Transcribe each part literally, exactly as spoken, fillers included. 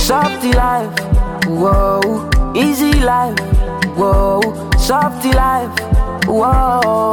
Softy life, whoa. Easy life, whoa. Softy life, whoa.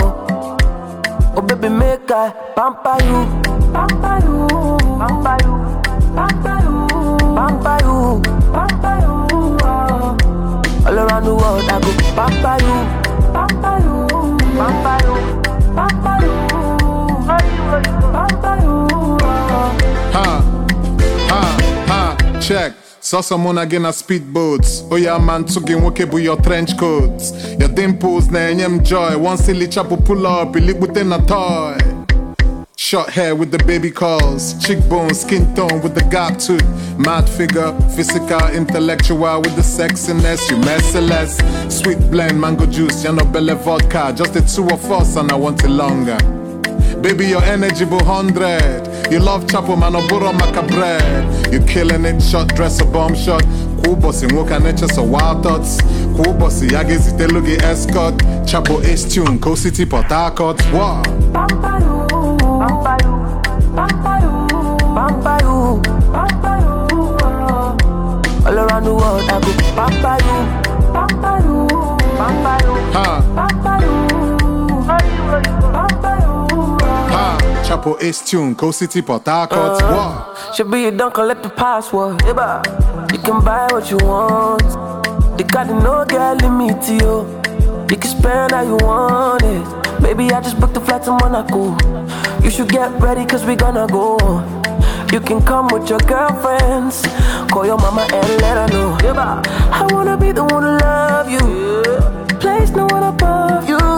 Oh baby, make I pamper you, pamper you, pamper you, pamper you, pamper you, pamper you. Oh. All around the world I go pamper you, pamper you, pamper you, pamper you, pamper you. Oh. Ha, ha, ha, check. Saw someone again a speedboats. Oh yeah man, tugging wokebu your trench coats. Your dimples na enyem joy. One silly chapo pull up, you live within a toy. Short hair with the baby calls. Cheekbone, skin tone with the gap tooth. Mad figure, physical, intellectual with the sexiness. You merciless. Sweet blend, mango juice, Yanobele vodka. Just the two of us and I want it longer. Baby, your energy bo hundred. You love chapo man oburo maka bread. You killing it, shot dress a bomb shot. Cool bossy, woka nature so wild thoughts. Cool bossy, yagezi telugi escort. Chapo ace tune, Co City Port Harcourt. Wow. Pamper you, pamper you, pamper you, pamper you, pamper you. All around the world I go pamper you, pamper you, pamper you, Ha, pamper you, pamper you. ha, Chapo ace tune, Co City Port Harcourt. Uh, Wow. Should be you don't collect the password. You can buy what you want. The card no get limit to you. You can spend how you want it. Baby, I just booked the flight to Monaco. You should get ready cause we gonna go. You can come with your girlfriends. Call your mama and let her know. I wanna be the one to love you. Place no one above you.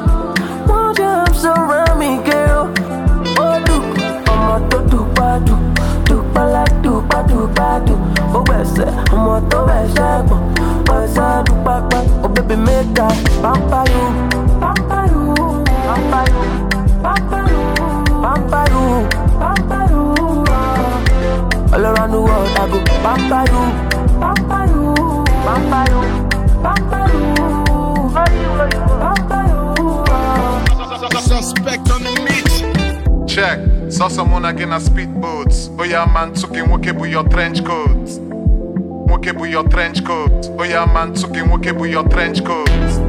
Won't your arms around me, girl? Oh, do, I'm a to do, ba do, do, ba like do, ba do, ba do. Oh, best, I'm a to best, oh, I do, ba, ba. Oh, baby, make I pamper you, pamper you, pamper you, pamper you, pamper you, pamper you. All around the world, I go pamper you, pamper you, pamper you, pamper you, pamper you. Suspect on the mix. Check. Saw someone again a speedboats. Oh yeah man, tugging wokebu your trench coats. Wokebu your trench coat. Oh yeah man, tugging wokebu your trench coat.